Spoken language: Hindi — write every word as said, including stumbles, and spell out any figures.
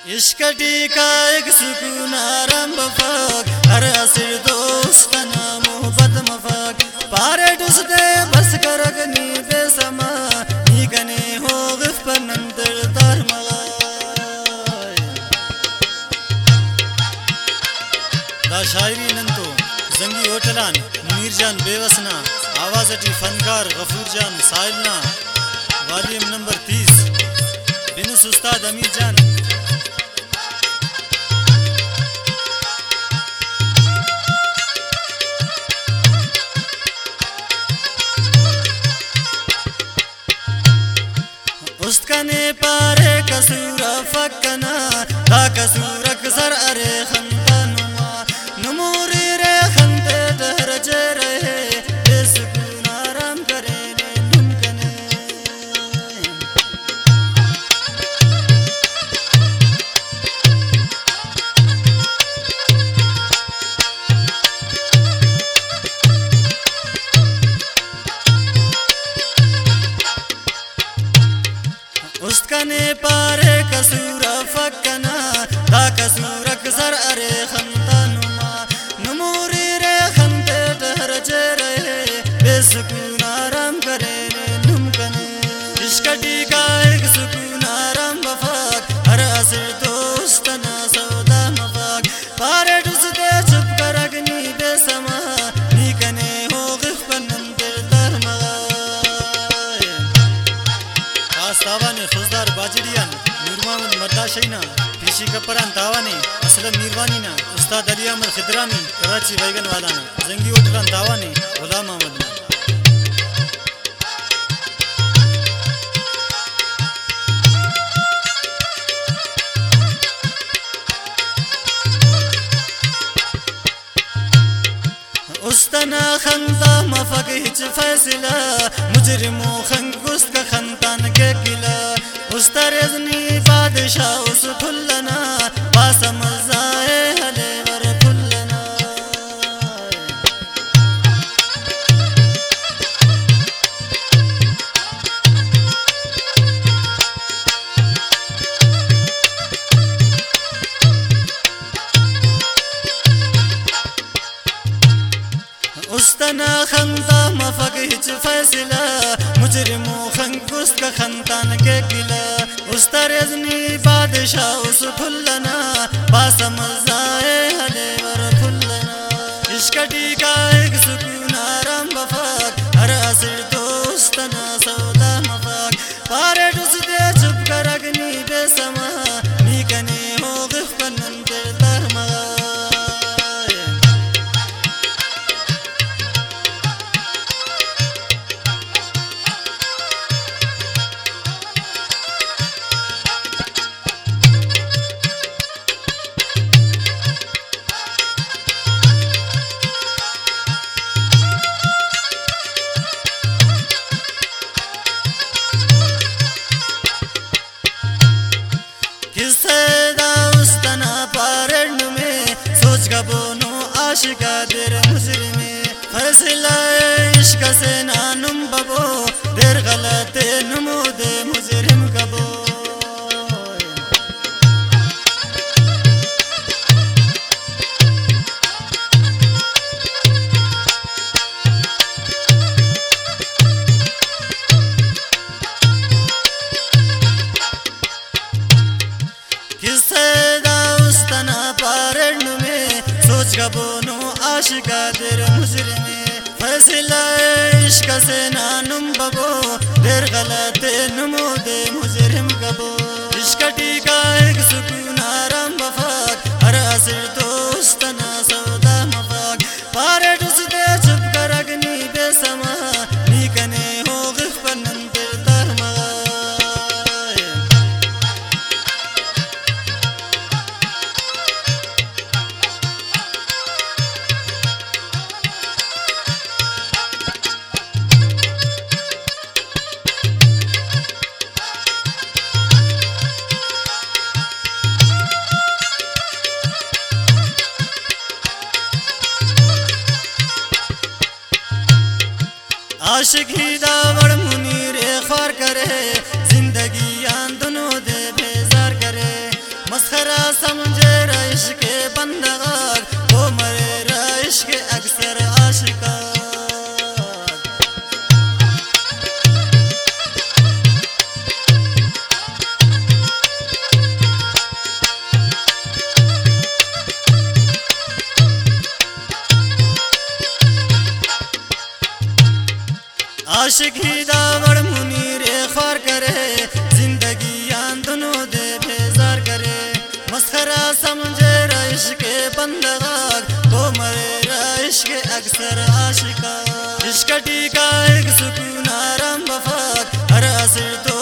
इश्क टीका एक सुकून आराम बफाक हर असर दोस्त ना मोहब्बत मफाक पारे डुसते बस करगनी बेसमा नी कने हो गफ पर नंतर तार मगाय दा शायरी नंतो जंगी होटलान मीरजान बेवसना आवाज़टी फनकार गफूर जान साइलना वॉल्यूम नंबर तीस बिनुस उस्ताद अमीर जान उसकने पारे कसूरा फकना ता कसूरक सर अरे खंतनुमा नमूरी रे खंते दहरज रहे बेसुकून आराम करे ने नुमकने उसकने पारे कसूरा फकना ता कसूरक सर अरे खंतनुमा नमूरी रे खंते दहरज रहे बेसुकून आराम करे ने नुमकने इश्क टीका एक सुकून आराम बफाक हर असर दोस्त ना सौदा मफाक पारे डुसते चुप कर अग्नि बेसमा नी कने हो गिफ पन्नंतर दर मगाय खास तावाने खुजदार बाजरियान नूर मोहम्मद मर्दा शैना पीशी कपरान तावाने असलम मीरवानीना उस्ताद अली अहमद खिदरामी कराची बैगन वालाना जंगी होटलान तावाने गुलाम अहमद उस्तना खंता मफक हिच फैसला मुजरिमो खंगुस्त का खंतान के किला उस्तरजनी बादशाह उस फुल्लना बासम जाए हले वर फुल्लना उस्तना खंता मफक हिच फैसला मुजरिमो खंगुस्त का खंतान के किला उस्तरजनी बादशाह उस फुल्लना बासम जाए हले वर फुल्लना इश्क टीका एक सुकून आराम बफाक हर असर दोस्त ना सौदा मफाक पारे डुसते चुप कर अग्नि बेसमा नी कने हो गिफ पन्नंतर दर मगाय बोनो आशिका देर मुजरिमे फैसला इश्क से नानुम बबो देर गलते नमो दे मुजरिम कबो किसे दा उस्तना पारण में सोच का बोनो आशिका देर मुजरिमे फैसला इश्क से नानुम बबो देर गलते नमो दे मुजरिम कबो इश्क टीका एक सुकून आराम बफाक हर असर दोस्त ना सौदा मफाक पारे डुसते चुप कर अग्नि बेसमा नी कने हो गिफ पन्नंतर दर मगाय आशिक ही दावड़ मुनीरे ख्वार करे जिंदगी आंदनो दे बेजार करे मस्खर समझे रईश के बंदगाग वो मरे रईश के अक्सर आशिका आशिक ही दावड़ मुनीरे ख्वार करे जिंदगी यान दोनों दे बेजार करे मस्खरा समझे रईश के बंदगाग वो मरे रईश के अक्सर आशिका इश्क टीका एक सुकून आराम वफाक हर असर